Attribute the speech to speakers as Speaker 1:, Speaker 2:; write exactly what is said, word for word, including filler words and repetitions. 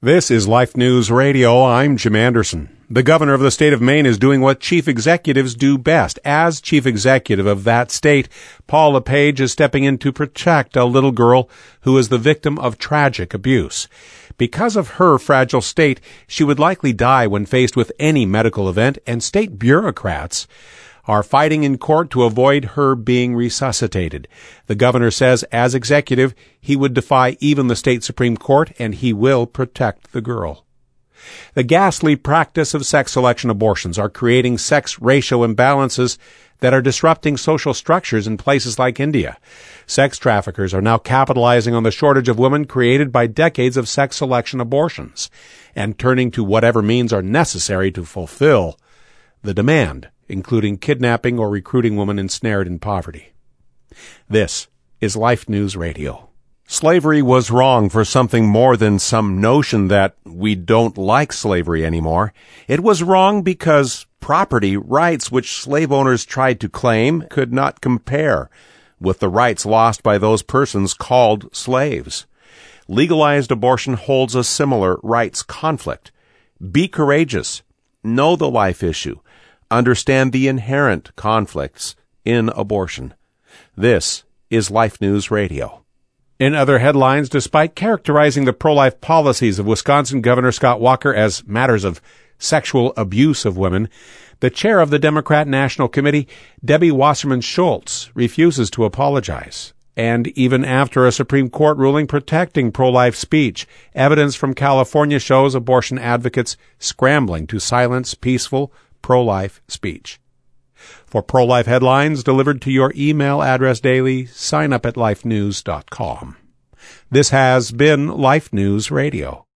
Speaker 1: This is Life News Radio. I'm Jim Anderson. The governor of the state of Maine is doing what chief executives do best. As chief executive of that state, Paul LePage is stepping in to protect a little girl who is the victim of tragic abuse. Because of her fragile state, she would likely die when faced with any medical event, and state bureaucrats are fighting in court to avoid her being resuscitated. The governor says, as executive, he would defy even the state Supreme Court, and he will protect the girl. The ghastly practice of sex selection abortions are creating sex ratio imbalances that are disrupting social structures in places like India. Sex traffickers are now capitalizing on the shortage of women created by decades of sex selection abortions and turning to whatever means are necessary to fulfill the demand, including kidnapping or recruiting women ensnared in poverty. This is Life News Radio. Slavery was wrong for something more than some notion that we don't like slavery anymore. It was wrong because property rights which slave owners tried to claim could not compare with the rights lost by those persons called slaves. Legalized abortion holds a similar rights conflict. Be courageous. Know the life issue. Understand the inherent conflicts in abortion. This is Life News Radio. In other headlines, despite characterizing the pro-life policies of Wisconsin Governor Scott Walker as matters of sexual abuse of women, the chair of the Democrat National Committee, Debbie Wasserman Schultz, refuses to apologize. And even after a Supreme Court ruling protecting pro-life speech, evidence from California shows abortion advocates scrambling to silence peaceful pro-life speech. For pro-life headlines delivered to your email address daily, sign up at life news dot com. This has been Life News Radio.